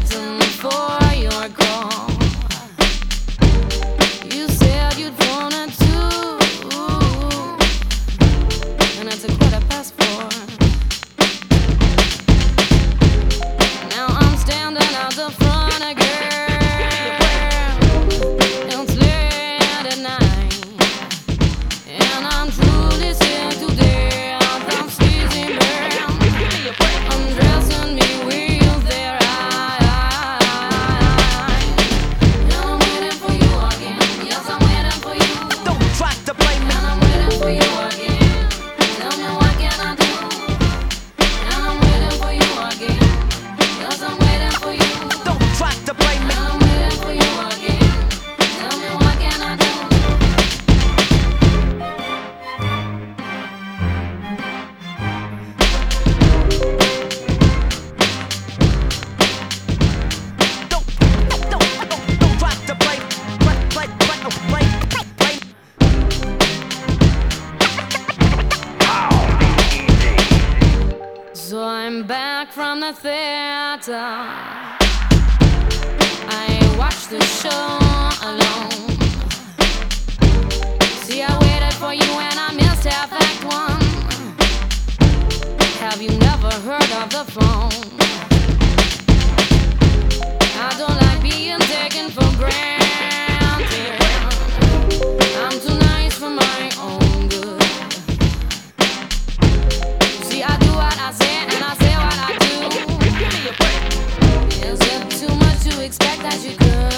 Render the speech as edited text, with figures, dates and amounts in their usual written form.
waiting for your call. You said you'd phone at 2, and it's 4:15. Now I'm standing out the front again. It's late at night, and I'm truly scared to death. I'm squeezing them, undressing me with their eyes. And I'm waiting for you again. Yes, I'm waiting for you. Don't try to blame me. And I'm waiting for you again. Tell me what can I do? And I'm waiting for you again. Yes, I'm waiting for you. Don't try to blame me. And I'm waiting for you again. Tell me what can I do? Don't try to blame. So I'm back from the theater. I watched the show alone. See, I waited for you and I missed half act 1. Have you never heard of the phone? I don't like being taken for granted. I'm too nice for my own good. See, I do what I say and I say what I do. Is it too much to expect that you could?